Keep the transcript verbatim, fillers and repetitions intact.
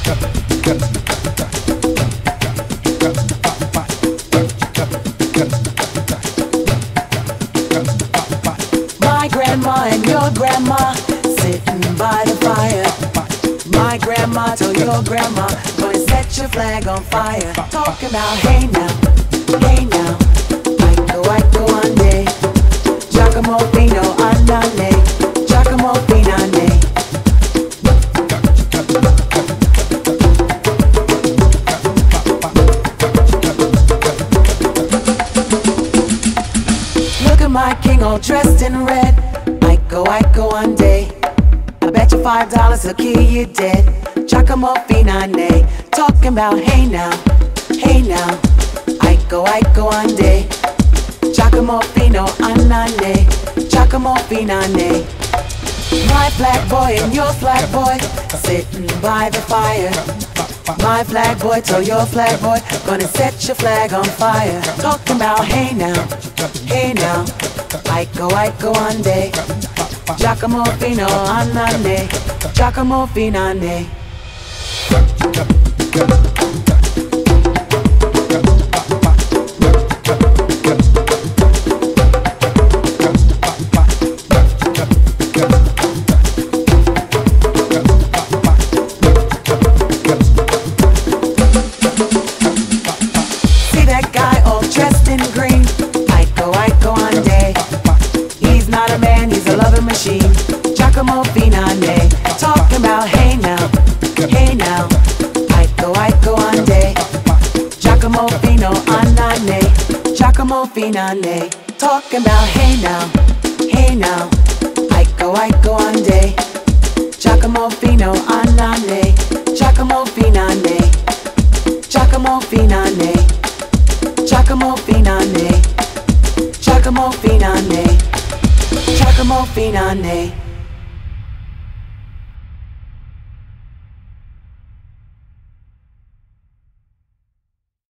My grandma and your grandma sitting by the fire. My grandma told your grandma, gonna set your flag on fire. Talking about hey now, hey now, Aiko Aiko Ande, Giacomo Fino Andane, Giacomo Finane. Look at my king all dressed in red, Aiko Aiko Ande. I bet you five dollars will kill you dead. Giacomo Finane, talking about hey now, hey now, Aiko Aiko Ande, Giacomo Fino Andane, Giacomo Finane. My flag boy and your flag boy sitting by the fire. My flag boy told your flag boy, gonna set your flag on fire. Talking about hey now, hey now, Aiko Aiko Ande, Giacomo Fino Andane, Giacomo Finane. See that guy all dressed in green, Aiko Aiko Ande. He's not a man, he's a loving machine, Giacomo Finane. Talking about hey now, hey now, Aiko Aiko Ande, Giacomo Fino Andane, Giacomo Finane. Talking about hey now, hey now, Aiko Aiko Ande, Giacomo Fino Andane, Giacomo Finane, Giacomo Finane, Giacomo Finane, Giacomo Finane, Giacomo Finane.